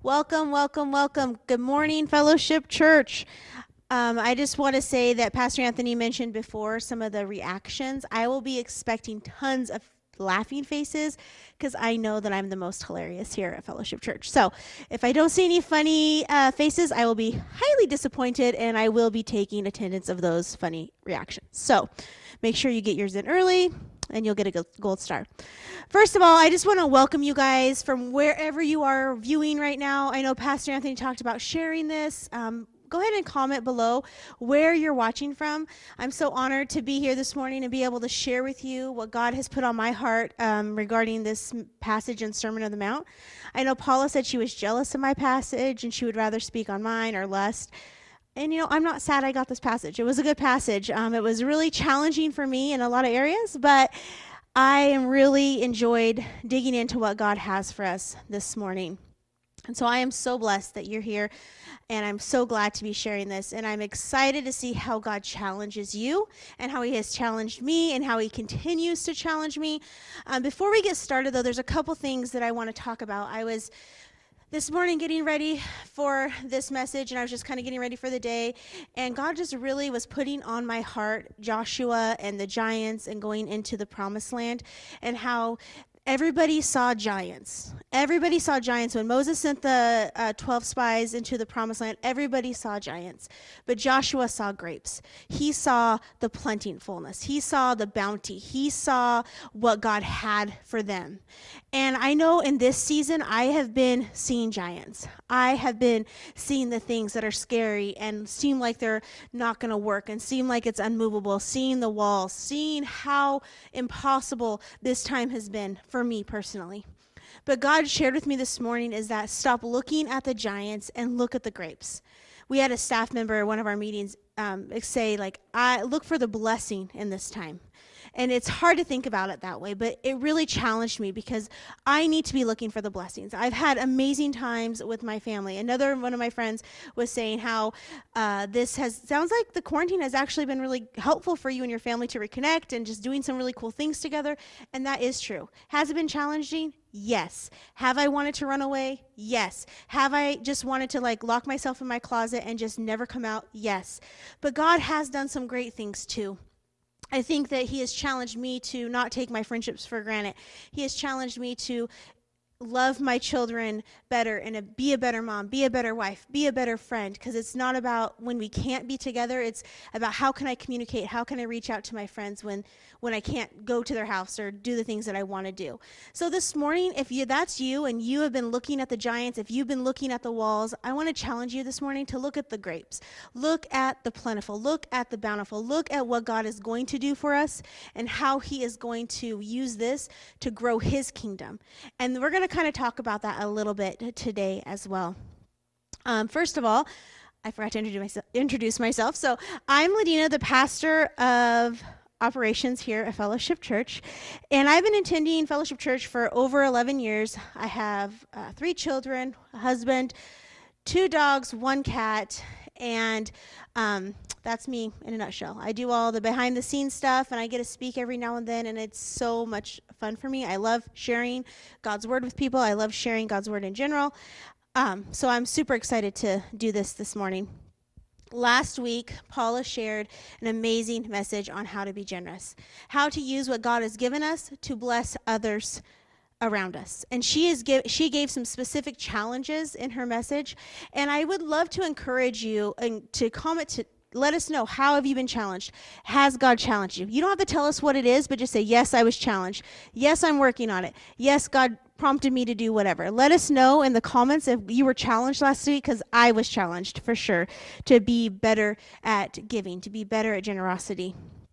Welcome, welcome, welcome. Good morning, Fellowship Church. I just want to say that Pastor Anthony mentioned before some of the reactions. I will be expecting tons of laughing faces because I know that I'm the most hilarious here at Fellowship Church. So if I don't see any funny faces, I will be highly disappointed, and I will be taking attendance of those funny reactions. So make sure you get yours in early, and you'll get a gold star. First of all, I just want to welcome you guys from wherever you are viewing right now. I know Pastor Anthony talked about sharing this. Go ahead and comment below where you're watching from. I'm so honored to be here this morning and be able to share with you what God has put on my heart regarding this passage in Sermon on the Mount. I know Paula said she was jealous of my passage and she would rather speak on mine or lust. And, I'm not sad I got this passage. It was a good passage. It was really challenging for me in a lot of areas, but I really enjoyed digging into what God has for us this morning. And so I am so blessed that you're here, and I'm so glad to be sharing this. And I'm excited to see how God challenges you and how he has challenged me and how he continues to challenge me. Before we get started, though, there's a couple things that I want to talk about. I was this morning getting ready for this message, and I was just kind of getting ready for the day, and God just really was putting on my heart Joshua and the giants and going into the promised land, and how everybody saw giants. Everybody saw giants. When Moses sent the 12 spies into the promised land, everybody saw giants. But Joshua saw grapes. He saw the plentifulness. He saw the bounty. He saw what God had for them. And I know in this season, I have been seeing giants. I have been seeing the things that are scary and seem like they're not going to work and seem like it's unmovable, seeing the walls, seeing how impossible this time has been for me personally. But God shared with me this morning is that stop looking at the giants and look at the grapes. We had a staff member at one of our meetings say, I look for the blessing in this time. And it's hard to think about it that way, but it really challenged me because I need to be looking for the blessings. I've had amazing times with my family. Another one of my friends was saying how sounds like the quarantine has actually been really helpful for you and your family to reconnect and just doing some really cool things together. And that is true. Has it been challenging? Yes. Have I wanted to run away? Yes. Have I just wanted to lock myself in my closet and just never come out? Yes. But God has done some great things too. I think that he has challenged me to not take my friendships for granted. He has challenged me to love my children better and be a better mom, be a better wife, be a better friend, because it's not about when we can't be together. It's about how can I communicate, how can I reach out to my friends when I can't go to their house or do the things that I want to do. So this morning, if that's you and you have been looking at the giants, if you've been looking at the walls, I want to challenge you this morning to look at the grapes. Look at the plentiful. Look at the bountiful. Look at what God is going to do for us and how he is going to use this to grow his kingdom. And we're going to kind of talk about that a little bit today as well. First of all, I forgot to introduce myself. So I'm Ladina, the pastor of operations here at Fellowship Church, and I've been attending Fellowship Church for over 11 years. I have 3 children, a husband, 2 dogs, 1 cat, and that's me in a nutshell. I do all the behind the scenes stuff, and I get to speak every now and then, and it's so much fun for me. I love sharing God's word with people. I love sharing God's word in general. So I'm super excited to do this morning. Last week, Paula shared an amazing message on how to be generous, how to use what God has given us to bless others around us. And she gave some specific challenges in her message, and I would love to encourage you to comment to let us know, how have you been challenged? Has God challenged you? You don't have to tell us what it is, but just say, yes, I was challenged. Yes, I'm working on it. Yes, God prompted me to do whatever. Let us know in the comments if you were challenged last week, because I was challenged for sure to be better at giving, to be better at generosity.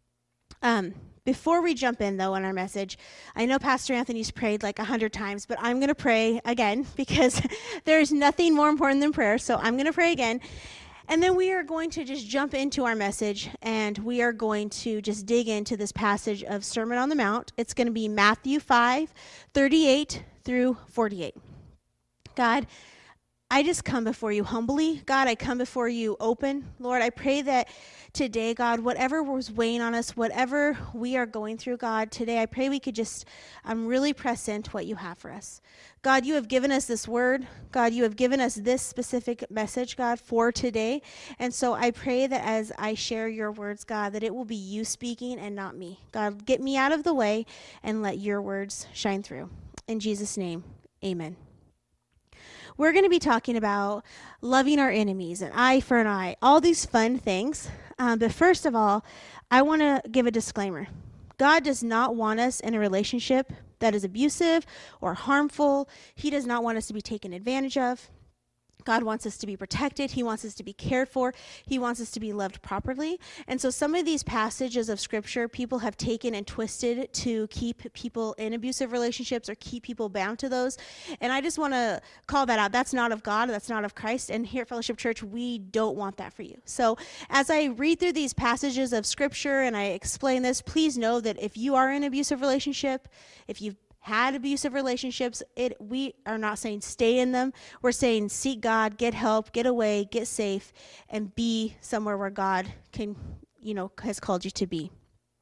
Before we jump in, though, on our message, I know Pastor Anthony's prayed 100 times, but I'm going to pray again because there's nothing more important than prayer, so I'm going to pray again. And then we are going to just jump into our message, and we are going to just dig into this passage of Sermon on the Mount. It's going to be Matthew 5:38 through 48. God, I just come before you humbly. God, I come before you open. Lord, I pray that today, God, whatever was weighing on us, whatever we are going through, God, today I pray we could just really press into what you have for us. God, you have given us this word. God, you have given us this specific message, God, for today. And so I pray that as I share your words, God, that it will be you speaking and not me. God, get me out of the way and let your words shine through. In Jesus' name, amen. We're going to be talking about loving our enemies, an eye for an eye, all these fun things. But first of all, I want to give a disclaimer. God does not want us in a relationship that is abusive or harmful. He does not want us to be taken advantage of. God wants us to be protected. He wants us to be cared for. He wants us to be loved properly. And so some of these passages of scripture people have taken and twisted to keep people in abusive relationships or keep people bound to those. And I just want to call that out. That's not of God. That's not of Christ. And here at Fellowship Church, we don't want that for you. So as I read through these passages of scripture and I explain this, please know that if you are in an abusive relationship, if you've had abusive relationships, we are not saying stay in them. We're saying seek God, get help, get away, get safe, and be somewhere where God can, has called you to be.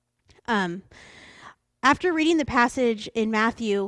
After reading the passage in Matthew,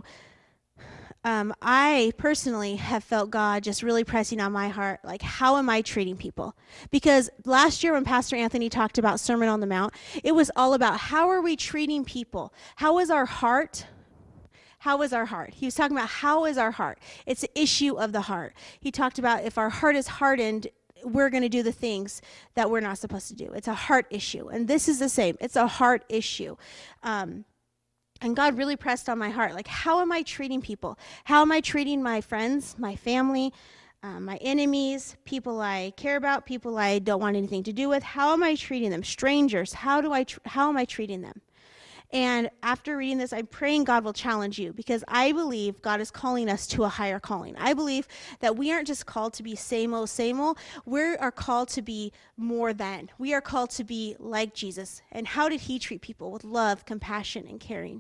I personally have felt God just really pressing on my heart, like, how am I treating people? Because last year when Pastor Anthony talked about Sermon on the Mount, it was all about how are we treating people? How is our heart? How is our heart? He was talking about how is our heart? It's an issue of the heart. He talked about if our heart is hardened, we're going to do the things that we're not supposed to do. It's a heart issue. And this is the same. It's a heart issue. And God really pressed on my heart, like, how am I treating people? How am I treating my friends, my family, my enemies, people I care about, people I don't want anything to do with? How am I treating them? Strangers, how am I treating them? And after reading this, I'm praying God will challenge you, because I believe God is calling us to a higher calling. I believe that we aren't just called to be same old, same old. We are called to be more than. We are called to be like Jesus. And how did he treat people? With love, compassion, and caring.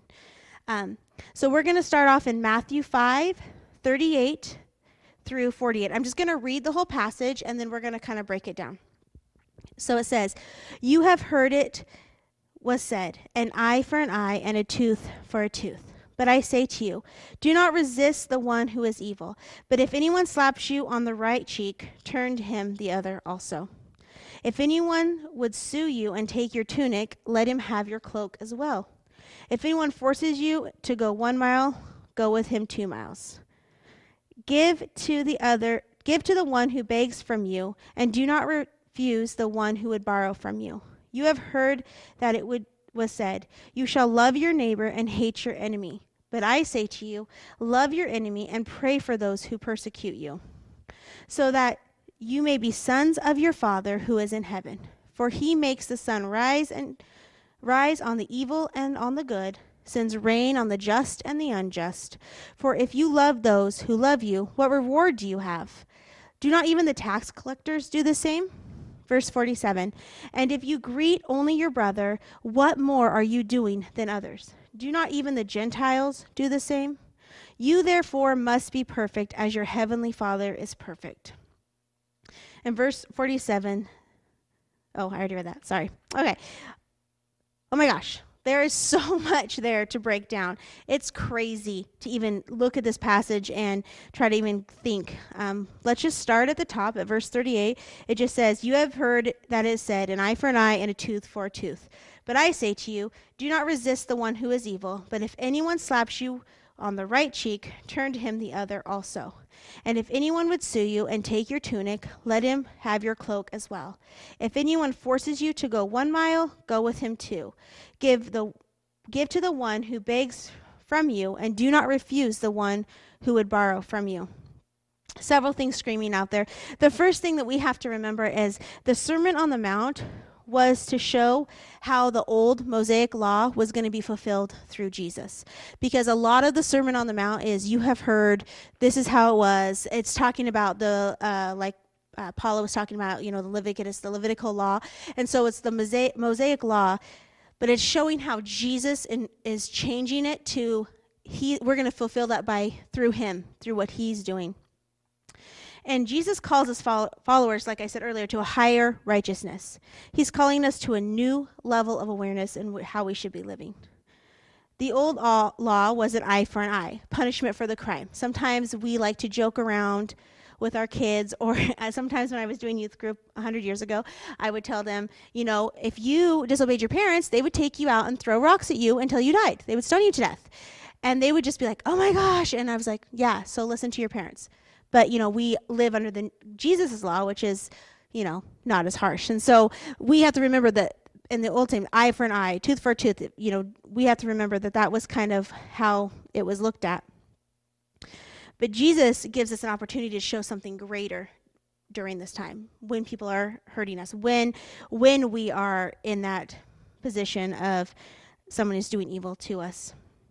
So we're going to start off in Matthew 5:38 through 48. I'm just going to read the whole passage, and then we're going to kind of break it down. So it says, "You have heard it was said, an eye for an eye and a tooth for a tooth. But I say to you, do not resist the one who is evil. But if anyone slaps you on the right cheek, turn to him the other also. If anyone would sue you and take your tunic, let him have your cloak as well. If anyone forces you to go 1 mile, go with him 2 miles. Give to the one who begs from you, and do not refuse the one who would borrow from you. You have heard that it was said, you shall love your neighbor and hate your enemy. But I say to you, love your enemy and pray for those who persecute you, so that you may be sons of your Father who is in heaven. For he makes the sun rise on the evil and on the good, sends rain on the just and the unjust. For if you love those who love you, what reward do you have? Do not even the tax collectors do the same?" Verse 47, "And if you greet only your brother, what more are you doing than others? Do not even the Gentiles do the same? You therefore must be perfect as your heavenly Father is perfect." And verse 47, I already read that, sorry. Okay. Oh my gosh. There is so much there to break down. It's crazy to even look at this passage and try to even think. Let's just start at the top at verse 38. It just says, "You have heard that it is said, an eye for an eye and a tooth for a tooth. But I say to you, do not resist the one who is evil. But if anyone slaps you on the right cheek, turn to him the other also. And if anyone would sue you and take your tunic, let him have your cloak as well. If anyone forces you to go 1 mile, go with him 2. Give to the one who begs from you, and do not refuse the one who would borrow from you." Several things screaming out there. The first thing that we have to remember is the Sermon on the Mount was to show how the old Mosaic law was going to be fulfilled through Jesus. Because a lot of the Sermon on the Mount is, you have heard, this is how it was. It's talking about the, Paula was talking about, the the Levitical law. And so it's the Mosaic law, but it's showing how Jesus is changing it to, we're going to fulfill that through him, through what he's doing. And Jesus calls us followers, like I said earlier, to a higher righteousness. He's calling us to a new level of awareness in how we should be living. The old law was an eye for an eye, punishment for the crime. Sometimes we like to joke around with our kids, or sometimes when I was doing youth group 100 years ago, I would tell them, if you disobeyed your parents, they would take you out and throw rocks at you until you died. They would stone you to death. And they would just be like, oh my gosh. And I was like, yeah, so listen to your parents. But, we live under the Jesus' law, which is, not as harsh. And so we have to remember that in the Old Testament, eye for an eye, tooth for a tooth, we have to remember that was kind of how it was looked at. But Jesus gives us an opportunity to show something greater during this time, when people are hurting us, when we are in that position of someone is doing evil to us.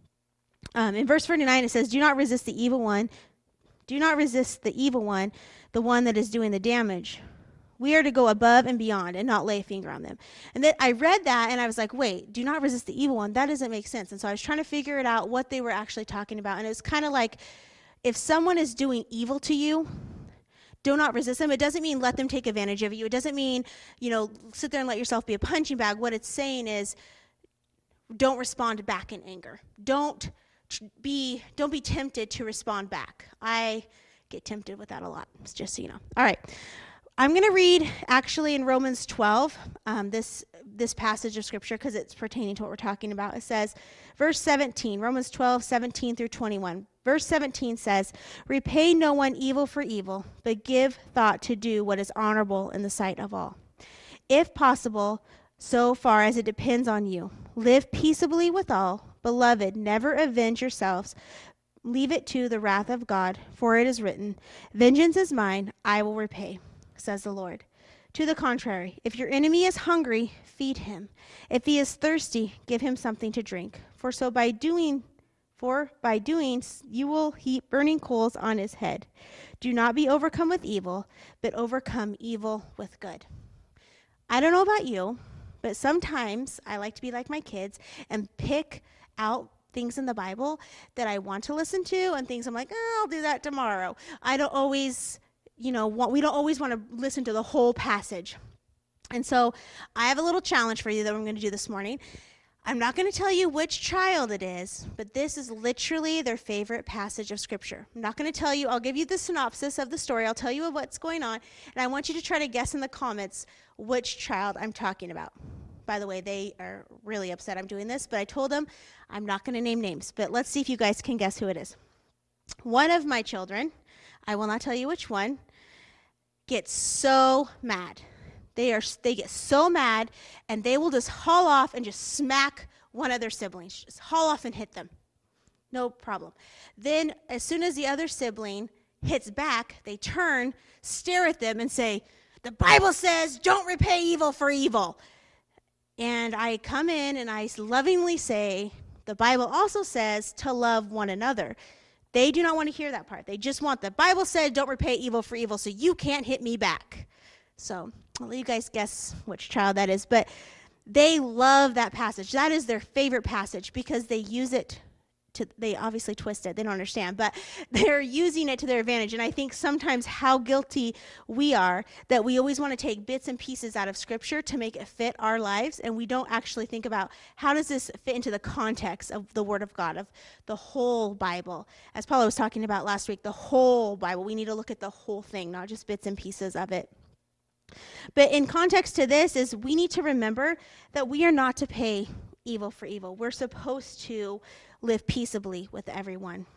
In verse 49, it says, do not resist the evil one. Do not resist the evil one, the one that is doing the damage. We are to go above and beyond and not lay a finger on them. And then I read that and I was like, wait, do not resist the evil one. That doesn't make sense. And so I was trying to figure it out, what they were actually talking about. And it was kind of like, if someone is doing evil to you, do not resist them. It doesn't mean let them take advantage of you. It doesn't mean, sit there and let yourself be a punching bag. What it's saying is, don't respond back in anger. Don't be tempted to respond back. I get tempted with that a lot, just so you know. All right. I'm going to read actually in Romans 12, this passage of scripture, because it's pertaining to what we're talking about. It says, verse 17, Romans 12, 17 through 21. Verse 17 says, repay no one evil for evil, but give thought to do what is honorable in the sight of all. If possible, so far as it depends on you, live peaceably with all. Beloved, never avenge yourselves. Leave it to the wrath of God, for it is written, vengeance is mine, I will repay, says the Lord. To the contrary, if your enemy is hungry, feed him. If he is thirsty, give him something to drink. For by doing you will heap burning coals on his head. Do not be overcome with evil, but overcome evil with good. I don't know about you, but sometimes I like to be like my kids and pick out things in the Bible that I want to listen to and things I'm like, I'll do that tomorrow. I don't always we don't always want to listen to the whole passage. And so I have a little challenge for you that I'm going to do this morning. I'm not going to tell you which child it is, but this is literally their favorite passage of scripture. I'm not going to tell you, I'll give you the synopsis of the story. I'll tell you what's going on, and I want you to try to guess in the comments which child I'm talking about. By the way, they are really upset I'm doing this, but I told them I'm not going to name names, but let's see if you guys can guess who it is. One of my children, I will not tell you which one, gets so mad. They get so mad, and they will just haul off and just smack one of their siblings. Just haul off and hit them. No problem. Then, as soon as the other sibling hits back, they turn, stare at them, and say, the Bible says, don't repay evil for evil. And I come in and I lovingly say, the Bible also says to love one another. They do not want to hear that part. They just want the Bible said, don't repay evil for evil, so you can't hit me back. So I'll let you guys guess which child that is. But they love that passage. That is their favorite passage because they use it they obviously twist it. They don't understand. But they're using it to their advantage. And I think sometimes how guilty we are that we always want to take bits and pieces out of Scripture to make it fit our lives. And we don't actually think about how does this fit into the context of the Word of God, of the whole Bible. As Paula was talking about last week, the whole Bible. We need to look at the whole thing, not just bits and pieces of it. But in context to this is we need to remember that we are not to pay evil for evil. We're supposed to live peaceably with everyone.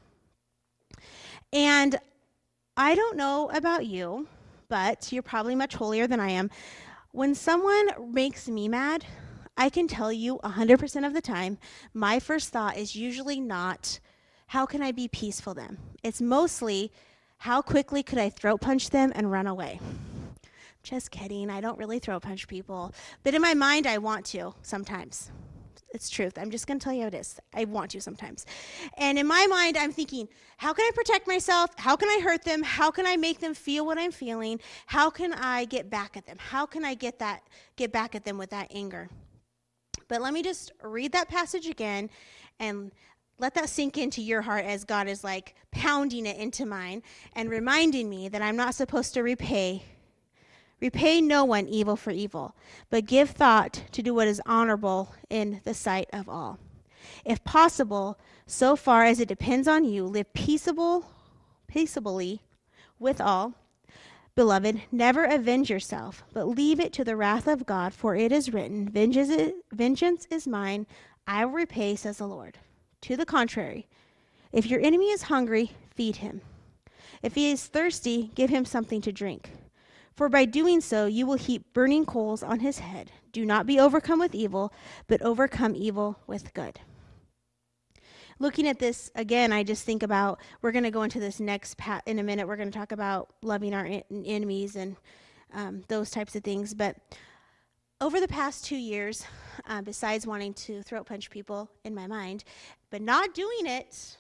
And I don't know about you, but you're probably much holier than I am. When someone makes me mad, I can tell you 100% of the time, my first thought is usually not, how can I be peaceful then? It's mostly, how quickly could I throat punch them and run away? Just kidding. I don't really throat punch people. But in my mind, I want to sometimes. It's truth. I'm just going to tell you how it is. I want to sometimes. And in my mind, I'm thinking, how can I protect myself? How can I hurt them? How can I make them feel what I'm feeling? How can I get back at them? How can I get back at them with that anger? But let me just read that passage again and let that sink into your heart as God is like pounding it into mine and reminding me that I'm not supposed to repay no one evil for evil, but give thought to do what is honorable in the sight of all. If possible, so far as it depends on you, live peaceably with all. Beloved, never avenge yourself, but leave it to the wrath of God, for it is written, vengeance is mine, I will repay, says the Lord. To the contrary, if your enemy is hungry, feed him. If he is thirsty, give him something to drink. For by doing so, you will heap burning coals on his head. Do not be overcome with evil, but overcome evil with good. Looking at this again, I just think about, we're going to go into this next in a minute. We're going to talk about loving our enemies and those types of things. But over the past 2 years, besides wanting to throat punch people in my mind, but not doing it,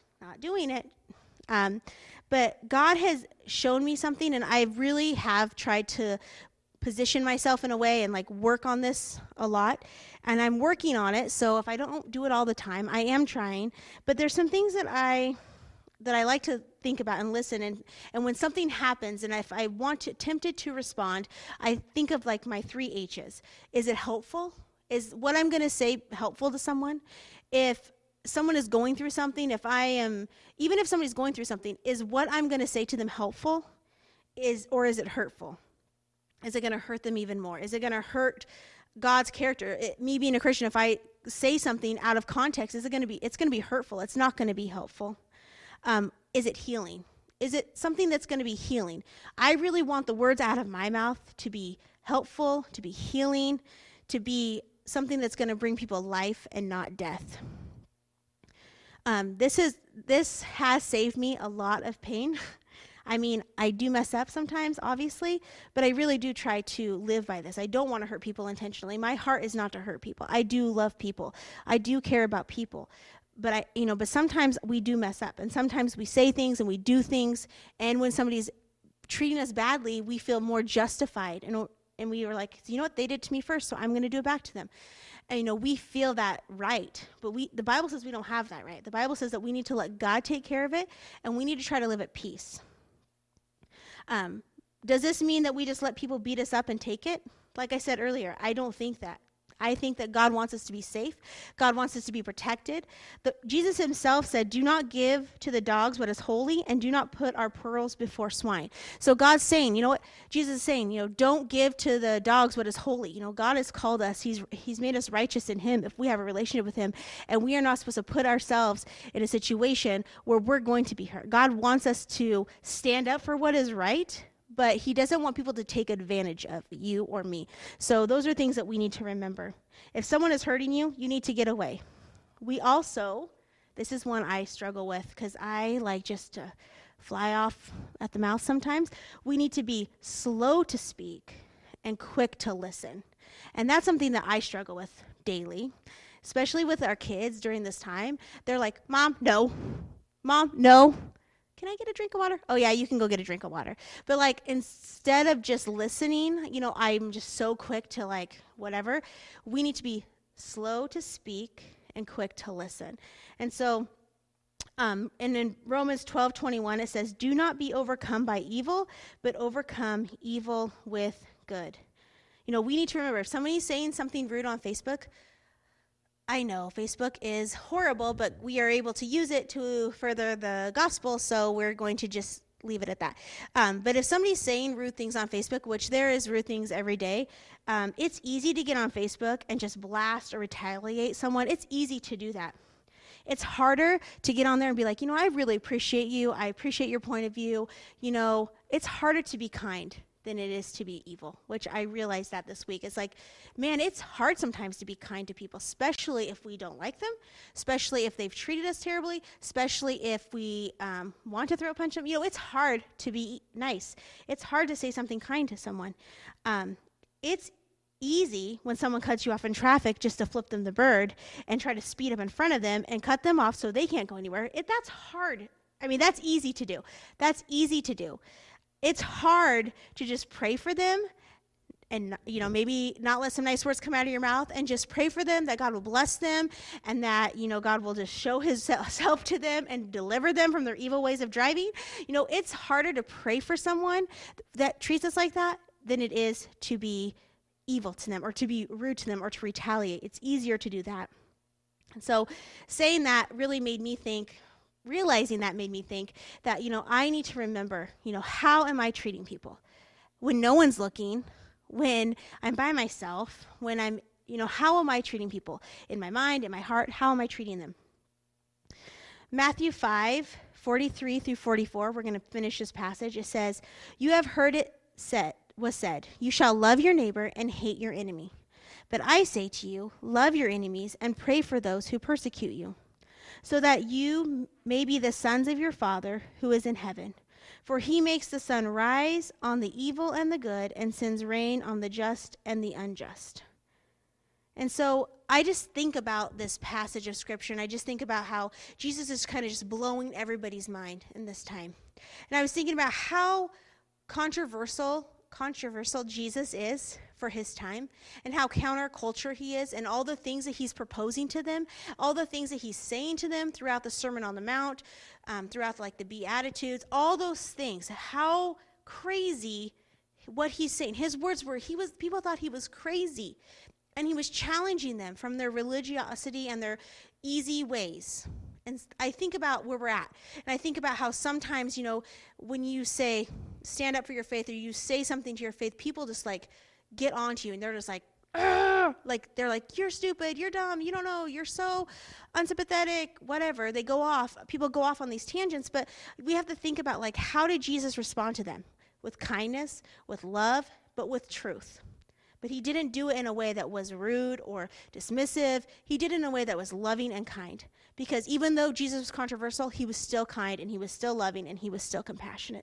but God has shown me something, and I really have tried to position myself in a way and like work on this a lot, and I'm working on it. So if I don't do it all the time, I am trying. But there's some things that I like to think about and listen, and when something happens and if I tempted to respond, I think of like my 3 H's. Is it helpful? Is what I'm going to say helpful to someone? If someone is going through something, even if somebody's going through something, is what I'm going to say to them helpful? Or is it hurtful? Is it going to hurt them even more? Is it going to hurt God's character? Me being a Christian, if I say something out of context, it's going to be hurtful. It's not going to be helpful. Is it healing? Is it something that's going to be healing? I really want the words out of my mouth to be helpful, to be healing, to be something that's going to bring people life and not death. This has saved me a lot of pain. I mean, I do mess up sometimes, obviously, but I really do try to live by this. I don't want to hurt people intentionally. My heart is not to hurt people. I do love people. I do care about people. But but sometimes we do mess up, and sometimes we say things and we do things, and when somebody's treating us badly, we feel more justified, and we were like, you know what, they did to me first, so I'm going to do it back to them. And we feel that right, but the Bible says we don't have that right. The Bible says that we need to let God take care of it, and we need to try to live at peace. Does this mean that we just let people beat us up and take it? Like I said earlier, I don't think that. I think that God wants us to be safe. God wants us to be protected. Jesus himself said, do not give to the dogs what is holy, and do not put our pearls before swine. So God's saying, you know what? Jesus is saying, don't give to the dogs what is holy. God has called us. He's made us righteous in him if we have a relationship with him, and we are not supposed to put ourselves in a situation where we're going to be hurt. God wants us to stand up for what is right, but he doesn't want people to take advantage of you or me. So those are things that we need to remember. If someone is hurting you, you need to get away. This is one I struggle with because I like just to fly off at the mouth sometimes. We need to be slow to speak and quick to listen. And that's something that I struggle with daily, especially with our kids during this time. They're like, Mom, no. Mom, no. Can I get a drink of water? Oh, yeah, you can go get a drink of water. But, instead of just listening, I'm just so quick to, whatever. We need to be slow to speak and quick to listen. And so, and in Romans 12:21, it says, do not be overcome by evil, but overcome evil with good. We need to remember, if somebody's saying something rude on Facebook, I know Facebook is horrible, but we are able to use it to further the gospel, so we're going to just leave it at that. But if somebody's saying rude things on Facebook, which there is rude things every day, it's easy to get on Facebook and just blast or retaliate someone. It's easy to do that. It's harder to get on there and be like, I really appreciate you. I appreciate your point of view. It's harder to be kind than it is to be evil, which I realized that this week. It's like, man, it's hard sometimes to be kind to people, especially if we don't like them, especially if they've treated us terribly, especially if we want to throat punch them. It's hard to be nice. It's hard to say something kind to someone. It's easy when someone cuts you off in traffic just to flip them the bird and try to speed up in front of them and cut them off so they can't go anywhere. That's hard. That's easy to do. It's hard to just pray for them and maybe not let some nice words come out of your mouth, and just pray for them that God will bless them, and that God will just show his self to them and deliver them from their evil ways of driving. It's harder to pray for someone that treats us like that than it is to be evil to them or to be rude to them or to retaliate. It's easier to do that. And so saying that really made me think, realizing that made me think that I need to remember, how am I treating people when no one's looking, when I'm by myself, when I'm, how am I treating people in my mind, in my heart? How am I treating them? Matthew 5:43 through 44, we're going to finish this passage. It says, "You have heard it was said, you shall love your neighbor and hate your enemy. But I say to you, love your enemies and pray for those who persecute you, so that you may be the sons of your Father who is in heaven. For he makes the sun rise on the evil and the good and sends rain on the just and the unjust." And so I just think about this passage of Scripture, and I just think about how Jesus is kind of just blowing everybody's mind in this time. And I was thinking about how controversial Jesus is for his time, and how counterculture he is, and all the things that he's proposing to them, all the things that he's saying to them throughout the Sermon on the Mount, throughout the Beatitudes, all those things, how crazy what he's saying. His words were, people thought he was crazy, and he was challenging them from their religiosity and their easy ways. And I think about where we're at, and I think about how sometimes, when you say, stand up for your faith, or you say something to your faith, people just get onto you, and they're just they're like, you're stupid, you're dumb, you don't know, you're so unsympathetic, whatever. People go off on these tangents, but we have to think about how did Jesus respond to them? With kindness, with love, but with truth. But he didn't do it in a way that was rude or dismissive. He did it in a way that was loving and kind. Because even though Jesus was controversial, he was still kind, and he was still loving, and he was still compassionate.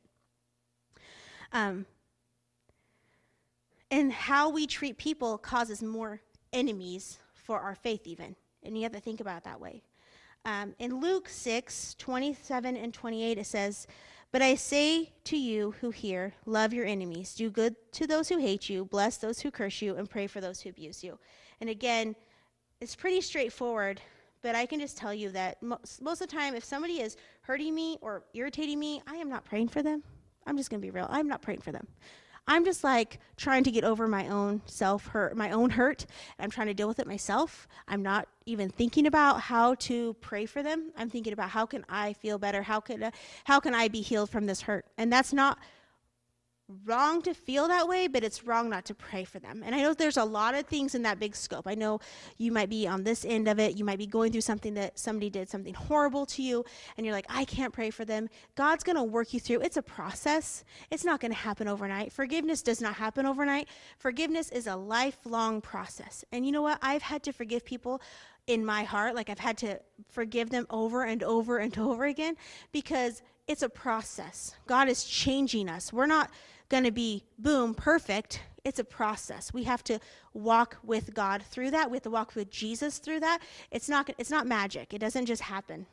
And how we treat people causes more enemies for our faith even. And you have to think about it that way. In Luke 6:27 and 28, it says, "But I say to you who hear, love your enemies, do good to those who hate you, bless those who curse you, and pray for those who abuse you." And again, it's pretty straightforward, but I can just tell you that most of the time, if somebody is hurting me or irritating me, I am not praying for them. I'm just going to be real. I'm not praying for them. I'm just trying to get over my own self-hurt, my own hurt. I'm trying to deal with it myself. I'm not even thinking about how to pray for them. I'm thinking about how can I feel better? How can I be healed from this hurt? And that's not wrong to feel that way, but it's wrong not to pray for them. And I know there's a lot of things in that big scope. I know you might be on this end of it. You might be going through something that somebody did something horrible to you, and you're like, I can't pray for them. God's going to work you through. It's a process. It's not going to happen overnight. Forgiveness does not happen overnight. Forgiveness is a lifelong process. And you know what? I've had to forgive people in my heart. I've had to forgive them over and over and over again, because it's a process. God is changing us. We're not going to be, boom, perfect. It's a process. We have to walk with God through that. We have to walk with Jesus through that. It's not magic. It doesn't just happen.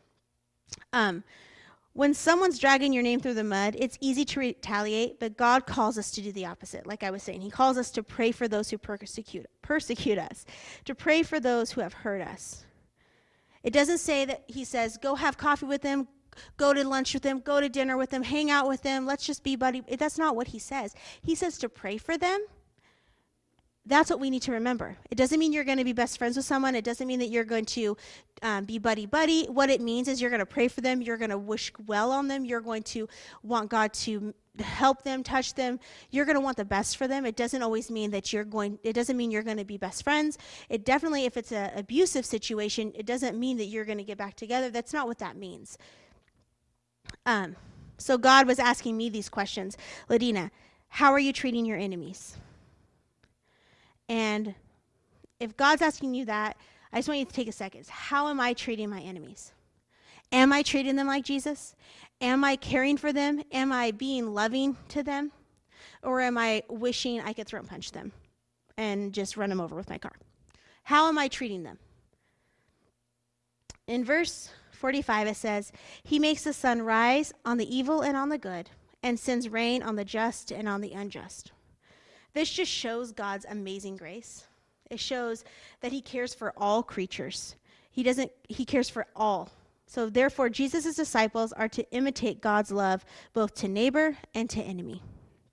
When someone's dragging your name through the mud, it's easy to retaliate, but God calls us to do the opposite. Like I was saying, he calls us to pray for those who persecute us, to pray for those who have hurt us. It doesn't say that he says, go have coffee with them, go to lunch with them, go to dinner with them, hang out with them, let's just be buddy. That's not what he says. He says to pray for them. That's what we need to remember. It doesn't mean you're going to be best friends with someone. It doesn't mean that you're going to be buddy-buddy. What it means is you're going to pray for them. You're going to wish well on them. You're going to want God to help them, touch them. You're going to want the best for them. It doesn't always mean that it doesn't mean you're going to be best friends. It definitely, if it's an abusive situation, it doesn't mean that you're going to get back together. That's not what that means. So God was asking me these questions. Ladina, how are you treating your enemies? And if God's asking you that, I just want you to take a second. How am I treating my enemies? Am I treating them like Jesus? Am I caring for them? Am I being loving to them? Or am I wishing I could throat punch them and just run them over with my car? How am I treating them? In verse 45, it says, he makes the sun rise on the evil and on the good, and sends rain on the just and on the unjust. This just shows God's amazing grace. It shows that he cares for all creatures. He cares for all. So therefore, Jesus' disciples are to imitate God's love both to neighbor and to enemy.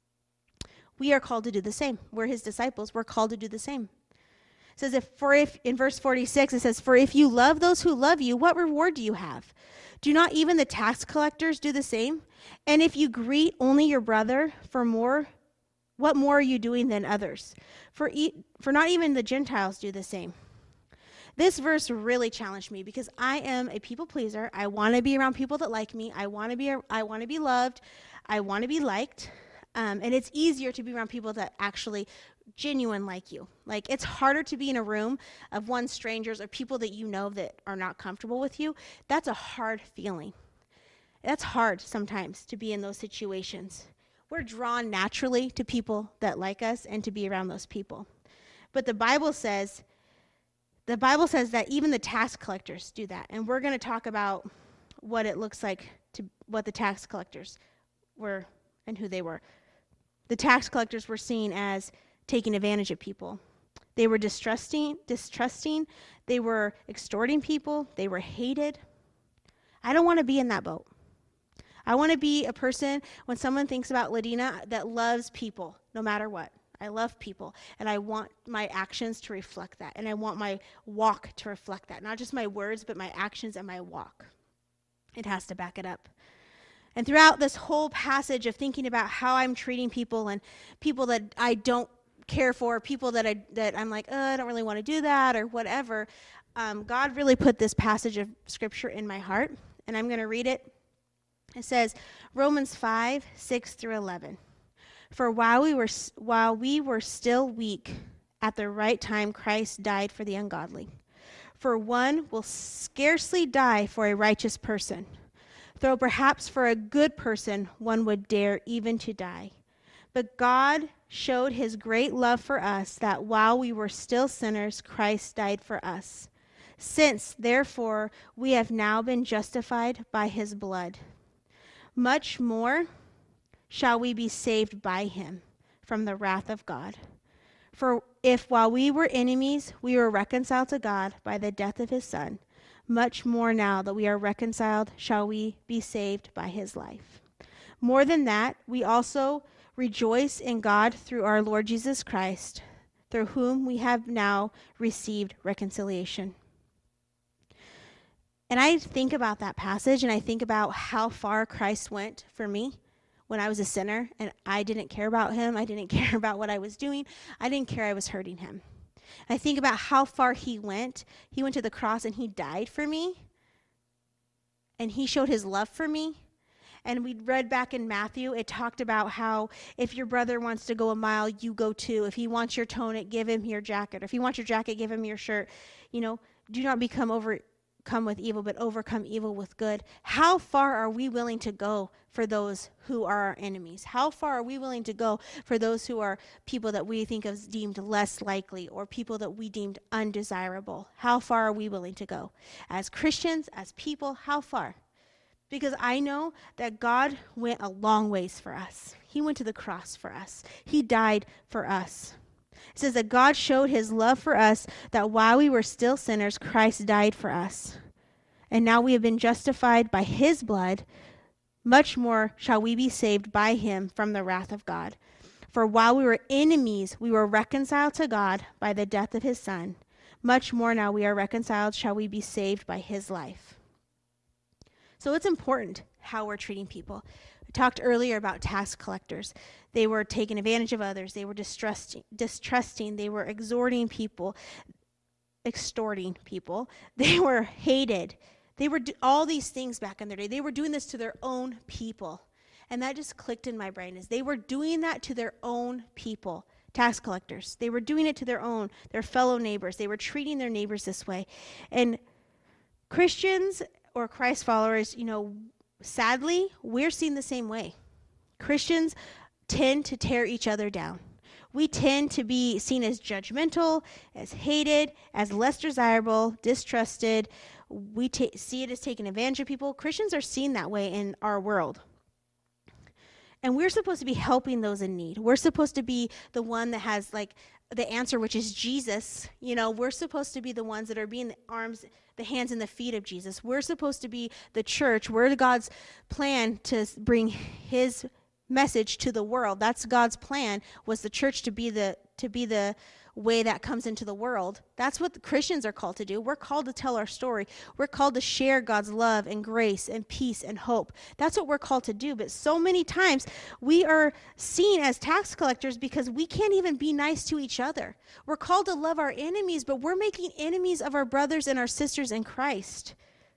We are called to do the same. We're his disciples. We're called to do the same. It says, if in verse 46, it says, "For if you love those who love you, what reward do you have? Do not even the tax collectors do the same? And if you greet only your brother, what more are you doing than others? For not even the Gentiles do the same." This verse really challenged me because I am a people pleaser. I want to be around people that like me. I want to be loved. I want to be liked. And it's easier to be around people that actually genuine like you. Like, it's harder to be in a room of strangers or people that you know that are not comfortable with you. That's a hard feeling. That's hard sometimes to be in those situations. We're drawn naturally to people that like us and to be around those people. But the Bible says that even the tax collectors do that. And we're going to talk about what it looks like what the tax collectors were and who they were. The tax collectors were seen as taking advantage of people. They were distrusting. They were extorting people. They were hated. I don't want to be in that boat. I want to be a person, when someone thinks about Ladina, that loves people no matter what. I love people, and I want my actions to reflect that, and I want my walk to reflect that. Not just my words, but my actions and my walk. It has to back it up. And throughout this whole passage of thinking about how I'm treating people and people that I don't care for, people that I'm like, I don't really want to do that or whatever, God really put this passage of Scripture in my heart, and I'm going to read it. It says, Romans 5:6-11. "For while we were still weak, at the right time Christ died for the ungodly. For one will scarcely die for a righteous person, though perhaps for a good person one would dare even to die. But God showed his great love for us, that while we were still sinners, Christ died for us. Since, therefore, we have now been justified by his blood, much more shall we be saved by him from the wrath of God. For if while we were enemies, we were reconciled to God by the death of his Son, much more now that we are reconciled shall we be saved by his life. More than that, we also rejoice in God through our Lord Jesus Christ, through whom we have now received reconciliation." And I think about that passage, and I think about how far Christ went for me when I was a sinner, and I didn't care about him. I didn't care about what I was doing. I didn't care I was hurting him. I think about how far he went. He went to the cross, and he died for me, and he showed his love for me. And we read back in Matthew, it talked about how if your brother wants to go a mile, you go too. If he wants your tunic, give him your jacket. If he wants your jacket, give him your shirt. Do not become overcome with evil, but overcome evil with good. How far are we willing to go for those who are our enemies? How far are we willing to go for those who are people that we think of deemed less likely or people that we deemed undesirable? How far are we willing to go? As Christians, as people, how far? Because I know that God went a long ways for us. He went to the cross for us. He died for us. It says that God showed his love for us, that while we were still sinners, Christ died for us. And now we have been justified by his blood. Much more shall we be saved by him from the wrath of God. For while we were enemies, we were reconciled to God by the death of his Son. Much more now we are reconciled, shall we be saved by his life. So it's important how we're treating people. I talked earlier about tax collectors. They were taking advantage of others. They were distrusting. They were extorting people. They were hated. They were all these things back in their day. They were doing this to their own people. And that just clicked in my brain, is they were doing that to their own people, tax collectors. They were doing it to their fellow neighbors. They were treating their neighbors this way. And Christians or Christ followers, sadly, we're seen the same way. Christians tend to tear each other down. We tend to be seen as judgmental, as hated, as less desirable, distrusted. We see it as taking advantage of people. Christians are seen that way in our world. And we're supposed to be helping those in need. We're supposed to be the one that has like the answer, which is Jesus. You know, we're supposed to be the ones that are being the arms, the hands and the feet of Jesus. We're supposed to be the church. We're God's plan to bring his message to the world. That's God's plan, was the church to be the way that comes into the world. That's what the Christians are called to do. We're called to tell our story. We're called to share God's love and grace and peace and hope. That's what we're called to do. But so many times we are seen as tax collectors because we can't even be nice to each other. We're called to love our enemies, but we're making enemies of our brothers and our sisters in Christ.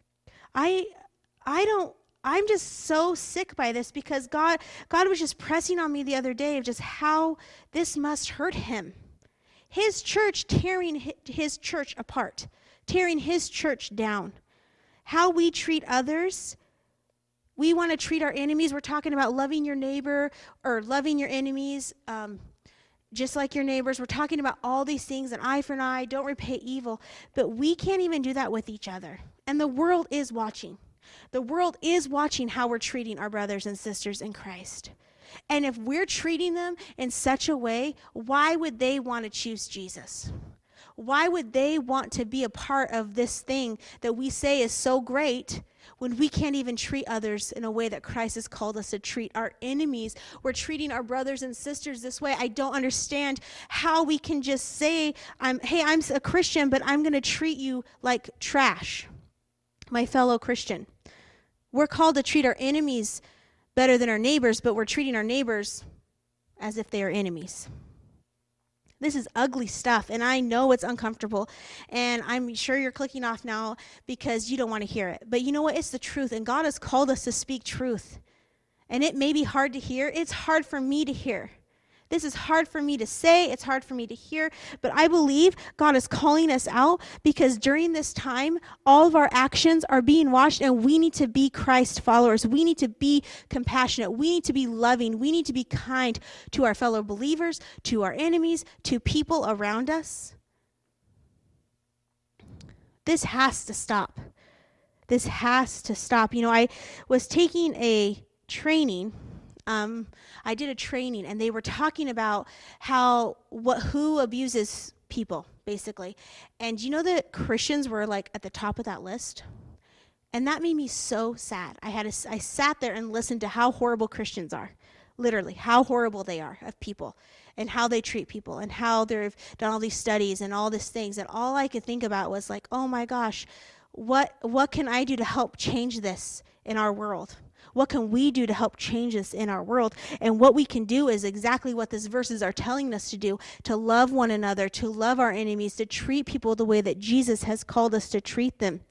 I'm just so sick by this, because God was just pressing on me the other day of just how this must hurt him. His church tearing his church apart, tearing his church down. How we treat others. We want to treat our enemies. We're talking about loving your neighbor or loving your enemies just like your neighbors. We're talking about all these things, an eye for an eye, don't repay evil. But we can't even do that with each other. And the world is watching. The world is watching how we're treating our brothers and sisters in Christ. And if we're treating them in such a way, why would they want to choose Jesus? Why would they want to be a part of this thing that we say is so great when we can't even treat others in a way that Christ has called us to treat our enemies? We're treating our brothers and sisters this way. I don't understand how we can just say, I'm a Christian, but I'm going to treat you like trash, my fellow Christian. We're called to treat our enemies better than our neighbors, but we're treating our neighbors as if they are enemies. This is ugly stuff, and I know it's uncomfortable, and I'm sure you're clicking off now because you don't want to hear it. But you know what? It's the truth, and God has called us to speak truth. And it may be hard to hear. It's hard for me to hear. This is hard for me to say. It's hard for me to hear. But I believe God is calling us out, because during this time, all of our actions are being watched, and we need to be Christ followers. We need to be compassionate. We need to be loving. We need to be kind to our fellow believers, to our enemies, to people around us. This has to stop. This has to stop. You know, I was taking a training. I did a training, and they were talking about who abuses people, basically. And you know that Christians were like at the top of that list? And that made me so sad. I sat there and listened to how horrible Christians are. Literally, how horrible they are of people, and how they treat people, and how they've done all these studies and all these things. And all I could think about was like, oh my gosh, what can I do to help change this in our world? What can we do to help change this in our world? And what we can do is exactly what these verses are telling us to do, to love one another, to love our enemies, to treat people the way that Jesus has called us to treat them.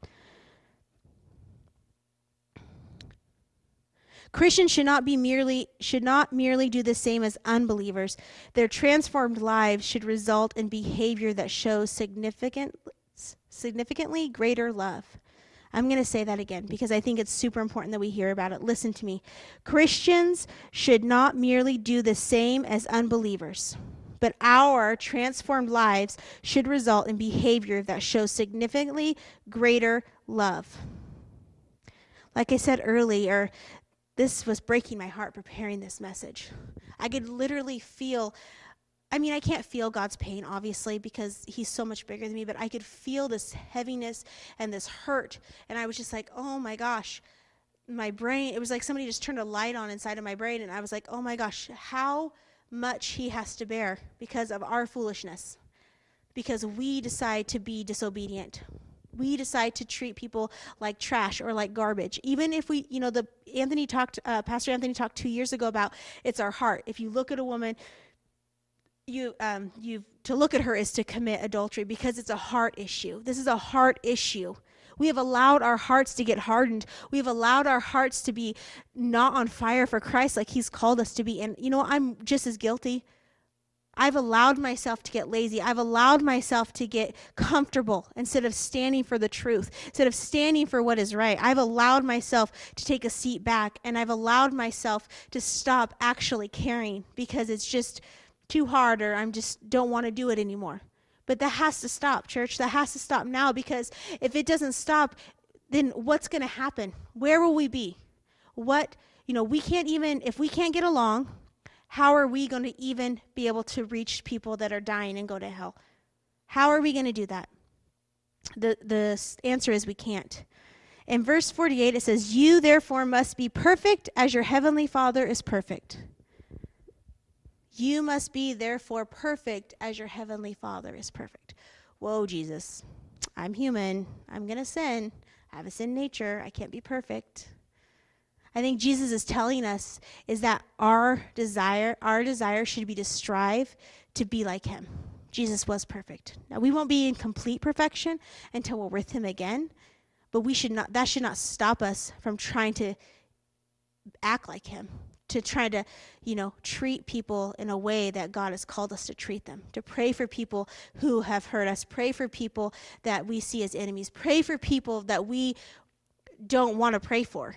Christians should not merely do the same as unbelievers. Their transformed lives should result in behavior that shows significantly greater love. I'm going to say that again because I think it's super important that we hear about it. Listen to me. Christians should not merely do the same as unbelievers, but our transformed lives should result in behavior that shows significantly greater love. Like I said earlier, this was breaking my heart preparing this message. I could literally feel, I can't feel God's pain, obviously, because he's so much bigger than me, but I could feel this heaviness and this hurt, and I was just like, oh my gosh, my brain, it was like somebody just turned a light on inside of my brain, and I was like, oh my gosh, how much he has to bear because of our foolishness, because we decide to be disobedient. We decide to treat people like trash or like garbage. Even if we, Pastor Anthony talked 2 years ago about it's our heart. If you look at a woman, to look at her is to commit adultery because it's a heart issue. This is a heart issue. We have allowed our hearts to get hardened. We've allowed our hearts to be not on fire for Christ like he's called us to be. And, I'm just as guilty. I've allowed myself to get lazy. I've allowed myself to get comfortable instead of standing for the truth, instead of standing for what is right. I've allowed myself to take a seat back, and I've allowed myself to stop actually caring because it's just too hard, or I'm just don't want to do it anymore. But that has to stop, church. That has to stop now, because if it doesn't stop, then what's going to happen? Where will we be? What we can't even, if we can't get along, how are we going to even be able to reach people that are dying and go to hell? How are we going to do that? The answer is we can't. In verse 48, it says, "You therefore must be perfect as your heavenly Father is perfect." You must be therefore perfect as your heavenly Father is perfect. Whoa, Jesus. I'm human. I'm going to sin. I have a sin nature. I can't be perfect. I think Jesus is telling us is that our desire should be to strive to be like him. Jesus was perfect. Now, we won't be in complete perfection until we're with him again, but that should not stop us from trying to act like him, to try to, treat people in a way that God has called us to treat them, to pray for people who have hurt us, pray for people that we see as enemies, pray for people that we don't want to pray for.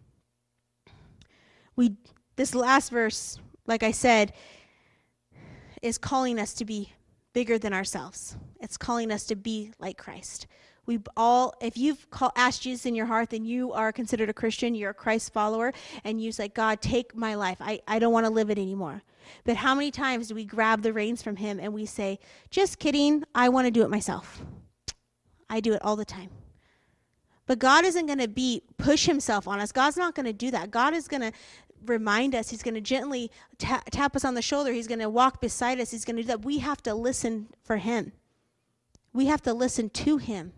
This last verse, like I said, is calling us to be bigger than ourselves. It's calling us to be like Christ. If you've asked Jesus in your heart, then you are considered a Christian, you're a Christ follower, and you say, God, take my life. I don't want to live it anymore. But how many times do we grab the reins from him and we say, just kidding, I want to do it myself. I do it all the time. But God isn't going to push himself on us. God's not going to do that. God is going to remind us. He's going to gently tap us on the shoulder. He's going to walk beside us. He's going to do that. We have to listen for him. We have to listen to him.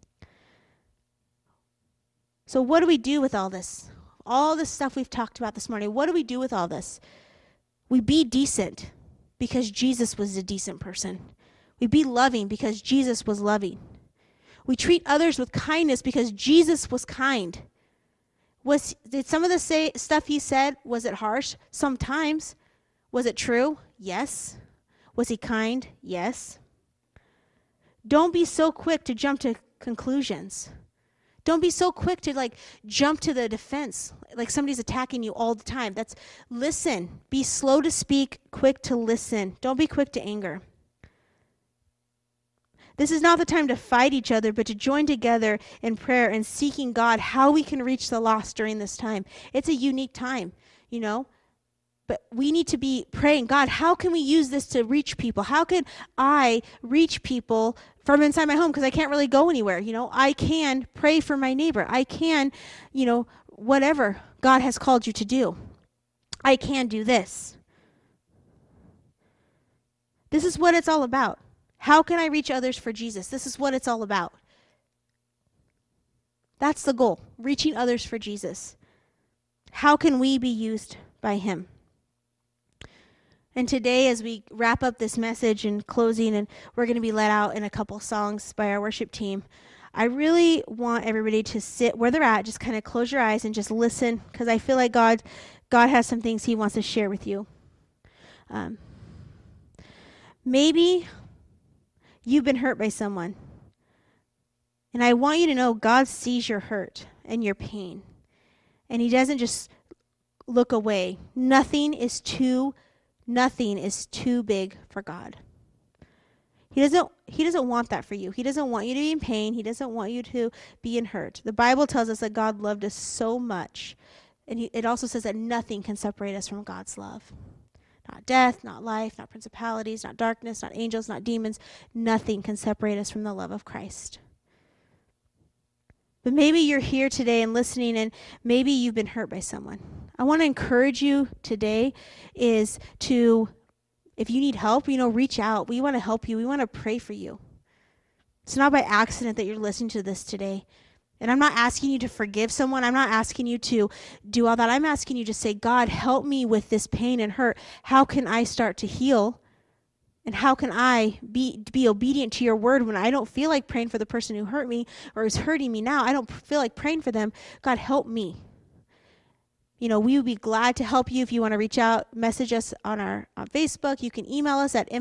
So what do we do with all this? All this stuff we've talked about this morning. What do we do with all this? We be decent because Jesus was a decent person. We be loving because Jesus was loving. We treat others with kindness because Jesus was kind. Did some of the stuff he said, was it harsh? Sometimes. Was it true? Yes. Was he kind? Yes. Don't be so quick to jump to conclusions. Don't be so quick to jump to the defense, like somebody's attacking you all the time. Listen. Be slow to speak, quick to listen. Don't be quick to anger. This is not the time to fight each other, but to join together in prayer and seeking God how we can reach the lost during this time. It's a unique time, but we need to be praying, God, how can we use this to reach people? How can I reach people from inside my home? Because I can't really go anywhere. I can pray for my neighbor. I can, whatever God has called you to do. I can do this. This is what it's all about. How can I reach others for Jesus? This is what it's all about. That's the goal, reaching others for Jesus. How can we be used by him? And today, as we wrap up this message and closing, and we're going to be led out in a couple songs by our worship team, I really want everybody to sit where they're at, just kind of close your eyes and just listen, because I feel like God has some things he wants to share with you. Maybe you've been hurt by someone. And I want you to know God sees your hurt and your pain. And he doesn't just look away. Nothing is too big for God. He doesn't want that for you. He doesn't want you to be in pain. He doesn't want you to be in hurt. The Bible tells us that God loved us so much. And it also says that nothing can separate us from God's love. Not death, not life, not principalities, not darkness, not angels, not demons. Nothing can separate us from the love of Christ. But maybe you're here today and listening, and maybe you've been hurt by someone. I want to encourage you today is to, if you need help, reach out. We want to help you. We want to pray for you. It's not by accident that you're listening to this today. And I'm not asking you to forgive someone. I'm not asking you to do all that. I'm asking you to say, God, help me with this pain and hurt. How can I start to heal? And how can I be obedient to your word when I don't feel like praying for the person who hurt me or is hurting me now? I don't feel like praying for them. God, help me. We would be glad to help you if you want to reach out, message us on Facebook. You can email us at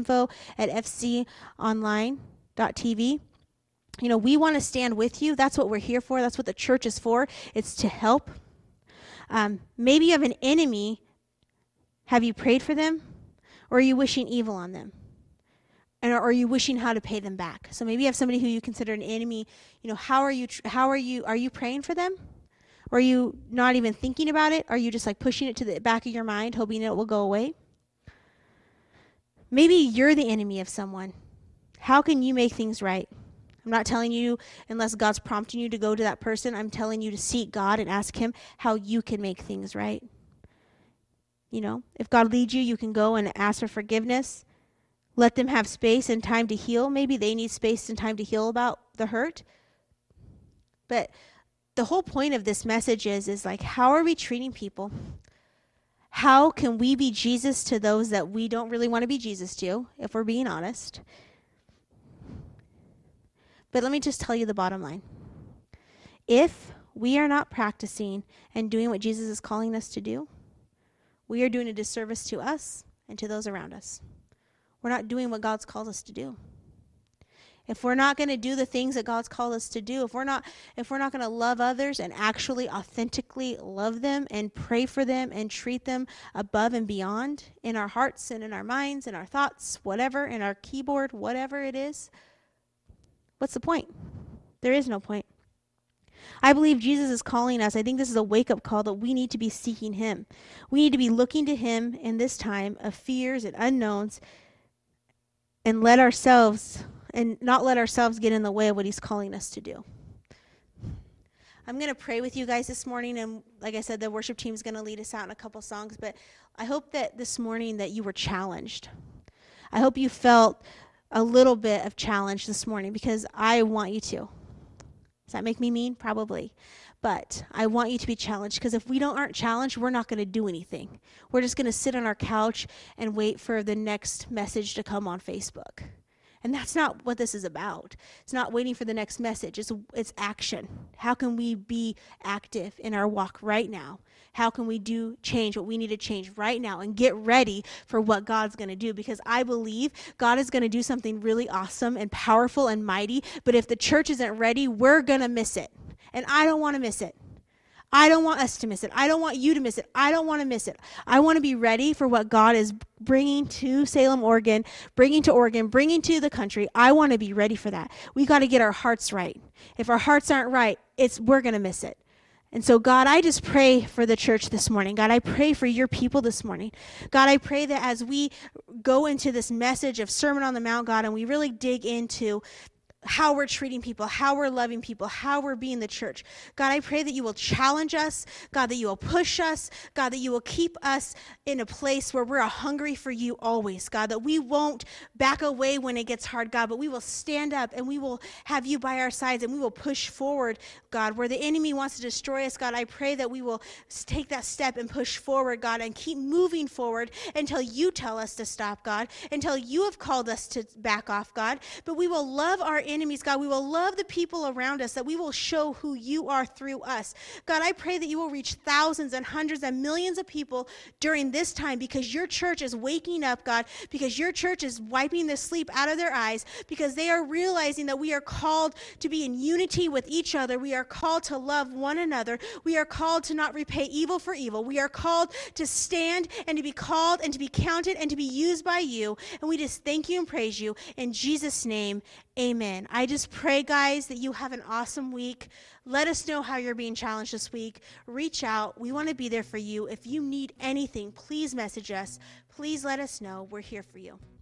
info@fconline.tv. We want to stand with you. That's what we're here for. That's what the church is for. It's to help. Maybe you have an enemy. Have you prayed for them? Or are you wishing evil on them? And are you wishing how to pay them back? So maybe you have somebody who you consider an enemy. Are you praying for them? Or are you not even thinking about it? Are you just like pushing it to the back of your mind, hoping it will go away? Maybe you're the enemy of someone. How can you make things right? I'm not telling you unless God's prompting you to go to that person. I'm telling you to seek God and ask him how you can make things right. You know, if God leads you, you can go and ask for forgiveness. Let them have space and time to heal. Maybe they need space and time to heal about the hurt. But the whole point of this message is like, how are we treating people? How can we be Jesus to those that we don't really want to be Jesus to, if we're being honest? But let me just tell you the bottom line. If we are not practicing and doing what Jesus is calling us to do, we are doing a disservice to us and to those around us. We're not doing what God's called us to do. If we're not going to do the things that God's called us to do, if we're not going to love others and actually authentically love them and pray for them and treat them above and beyond in our hearts and in our minds and our thoughts, whatever, in our keyboard, whatever it is, what's the point? There is no point. I believe Jesus is calling us. I think this is a wake-up call that we need to be seeking him. We need to be looking to him in this time of fears and unknowns and not let ourselves get in the way of what he's calling us to do. I'm going to pray with you guys this morning, and like I said, the worship team is going to lead us out in a couple songs, but I hope that this morning that you were challenged. I hope you felt a little bit of challenge this morning, because I want you to. Does that make me mean? Probably. But I want you to be challenged, because if we aren't challenged, we're not going to do anything. We're just going to sit on our couch and wait for the next message to come on Facebook. And that's not what this is about. It's not waiting for the next message. It's action. How can we be active in our walk right now? How can we change what we need to change right now and get ready for what God's going to do? Because I believe God is going to do something really awesome and powerful and mighty. But if the church isn't ready, we're going to miss it. And I don't want to miss it. I don't want us to miss it. I don't want you to miss it. I don't want to miss it. I want to be ready for what God is bringing to Salem, Oregon, bringing to the country. I want to be ready for that. We got to get our hearts right. If our hearts aren't right, we're going to miss it. And so, God, I just pray for the church this morning. God, I pray for your people this morning. God, I pray that as we go into this message of Sermon on the Mount, God, and we really dig into how we're treating people, how we're loving people, how we're being the church. God, I pray that you will challenge us, God, that you will push us, God, that you will keep us in a place where we're hungry for you always, God, that we won't back away when it gets hard, God, but we will stand up and we will have you by our sides and we will push forward, God, where the enemy wants to destroy us, God. I pray that we will take that step and push forward, God, and keep moving forward until you tell us to stop, God, until you have called us to back off, God, but we will love our enemies, God. We will love the people around us, that we will show who you are through us. God, I pray that you will reach thousands and hundreds and millions of people during this time, because your church is waking up, God, because your church is wiping the sleep out of their eyes, because they are realizing that we are called to be in unity with each other. We are called to love one another. We are called to not repay evil for evil. We are called to stand and to be called and to be counted and to be used by you. And we just thank you and praise you. In Jesus' name, amen. I just pray, guys, that you have an awesome week. Let us know how you're being challenged this week. Reach out. We want to be there for you. If you need anything, please message us. Please let us know. We're here for you.